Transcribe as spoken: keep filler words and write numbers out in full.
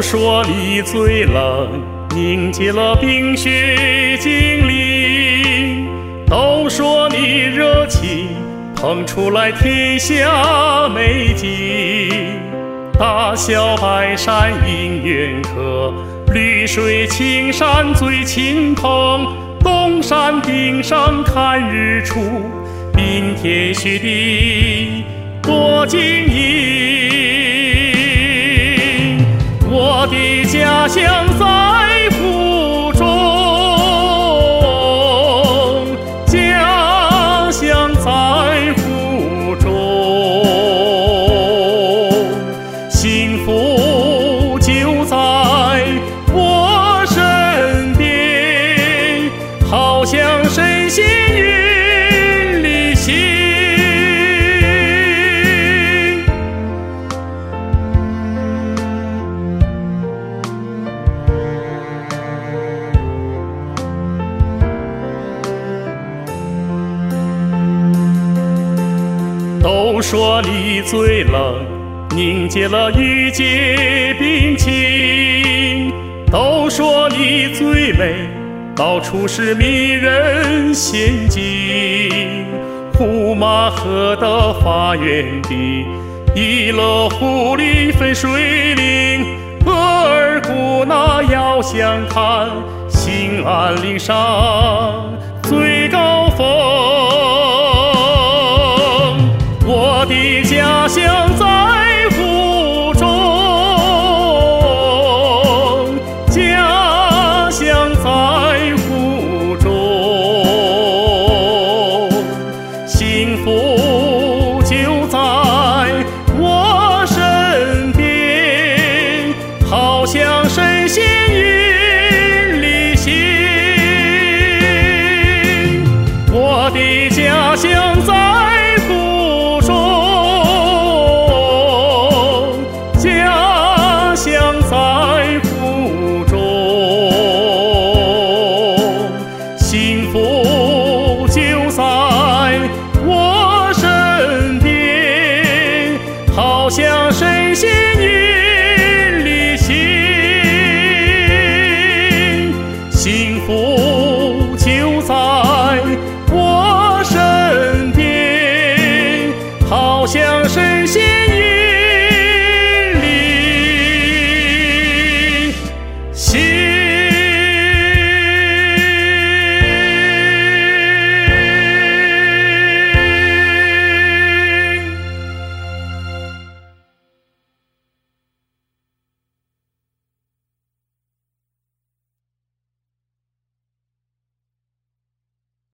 说你最冷，凝结了冰雪精灵；都说你热情，捧出来天下美景。大小白山迎远客，绿水青山最亲朋。东山顶上看日出，冰天雪地多晶莹。我的家乡在福中，家乡在福中，幸福就在我身边，好像神仙云里行。都说你最冷，凝结了玉洁冰情；都说你最美，到处是迷人仙境。呼马河的发源地，一乐湖里分水岭，额尔古纳遥相看，兴安岭上最高峰。我的家乡在福中，家乡在福中，幸福就在我身边，好像神仙云里行。我的家乡在福中，家乡在福中，幸福就在我身边，好像神仙云